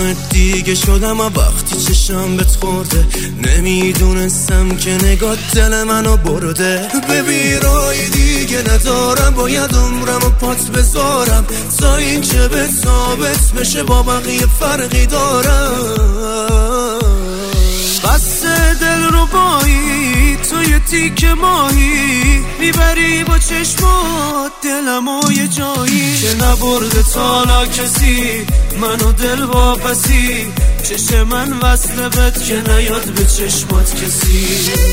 چشمات دیگه شدم و وقتی چشم بهت خورده نمیدونستم که نگاه دل منو برده. ببین رای دیگه ندارم، باید عمرمو پات بذارم تا این که به ثابت بشه با بقیه فرقی دارم. بس دل رو بایی تو یه تیک ماهی میبری با چشمات دلمو یه جایی که نبرده تالا کسی منو دل واپسی. چشم من وصل بد که نیاد به چشمات کسی.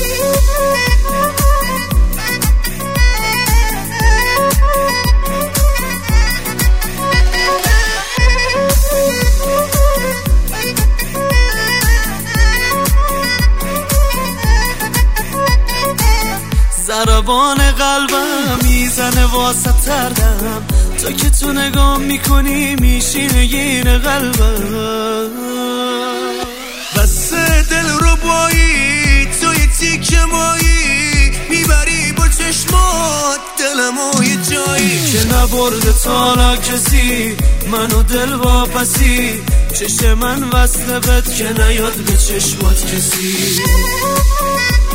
ضربان قلبم میزنه واسه تردم، تا که تو نگاه میکنی میشینه گین قلبم. بس دل رو بایی تو یه تیک مایی میبری با چشمات دلمو یه جایی که نبرده تالا کسی منو دل واپسی. چشم من وصل بد که نیاد به چشمات کسی.